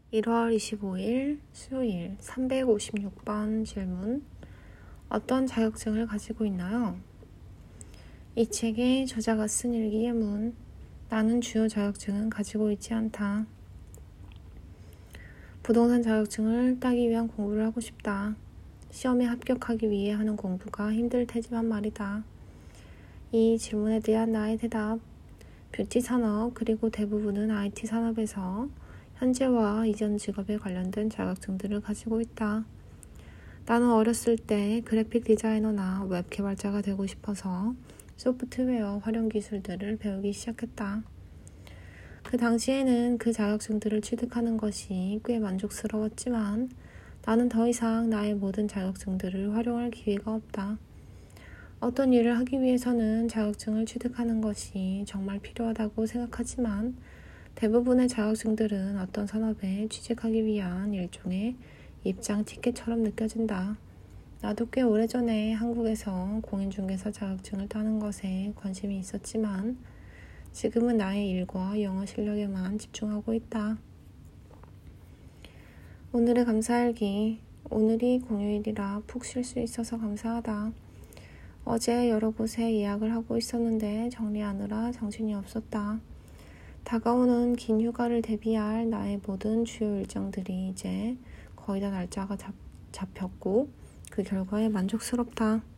1월 25일 수요일 356번 질문. 어떤 자격증을 가지고 있나요? 이 책의 저자가 쓴 일기의 문. 나는 주요 자격증은 가지고 있지 않다. 부동산 자격증을 따기 위한 공부를 하고 싶다. 시험에 합격하기 위해 하는 공부가 힘들 테지만 말이다. 이 질문에 대한 나의 대답. 뷰티 산업 그리고 대부분은 IT 산업에서 현재와 이전 직업에 관련된 자격증들을 가지고 있다. 나는 어렸을 때 그래픽 디자이너나 웹 개발자가 되고 싶어서 소프트웨어 활용 기술들을 배우기 시작했다. 그 당시에는 그 자격증들을 취득하는 것이 꽤 만족스러웠지만 나는 더 이상 나의 모든 자격증들을 활용할 기회가 없다. 어떤 일을 하기 위해서는 자격증을 취득하는 것이 정말 필요하다고 생각하지만 대부분의 자격증들은 어떤 산업에 취직하기 위한 일종의 입장 티켓처럼 느껴진다. 나도 꽤 오래전에 한국에서 공인중개사 자격증을 따는 것에 관심이 있었지만 지금은 나의 일과 영어 실력에만 집중하고 있다. 오늘의 감사일기. 오늘이 공휴일이라 푹 쉴 수 있어서 감사하다. 어제 여러 곳에 예약을 하고 있었는데 정리하느라 정신이 없었다. 다가오는 긴 휴가를 대비할 나의 모든 주요 일정들이 이제 거의 다 날짜가 잡혔고 그 결과에 만족스럽다.